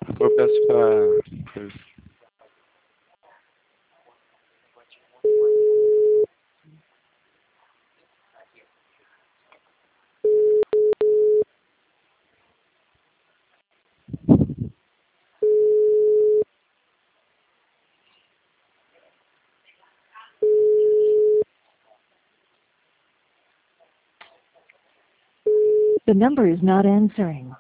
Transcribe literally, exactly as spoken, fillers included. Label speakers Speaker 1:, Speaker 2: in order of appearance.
Speaker 1: Eu peço pra.
Speaker 2: The number is not answering.